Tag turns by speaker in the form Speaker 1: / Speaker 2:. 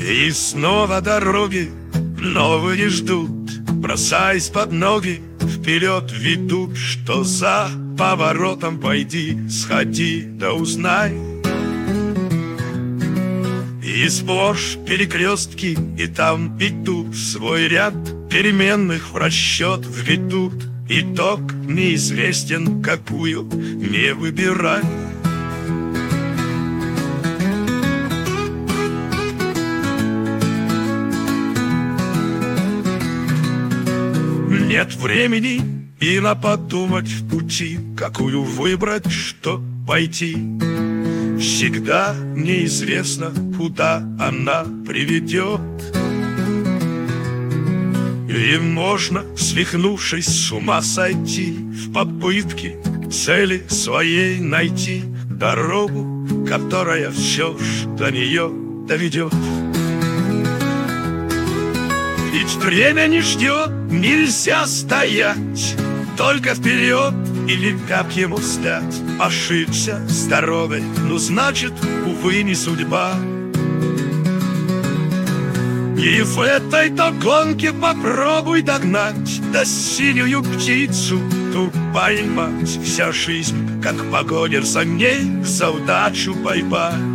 Speaker 1: И снова дороги новые ждут, бросаясь под ноги, вперед ведут. Что за поворотом, пойди, сходи, да узнай. И сплошь перекрестки, и там, и тут свой ряд переменных в расчет введут. Итог неизвестен, какую не выбирай. Нет времени и на подумать в пути, какую выбрать, что пойти. Всегда неизвестно, куда она приведет. И можно, свихнувшись, с ума сойти в попытке цели своей найти дорогу, которая все ж до нее доведет. Ведь время не ждет, нельзя стоять, только вперед или как ему стать. Ошибся с дорогой, ну значит, увы, не судьба. И в этой-то гонке попробуй догнать, да синюю птицу ту поймать. Вся жизнь, как погоня за ней, за удачу борьба.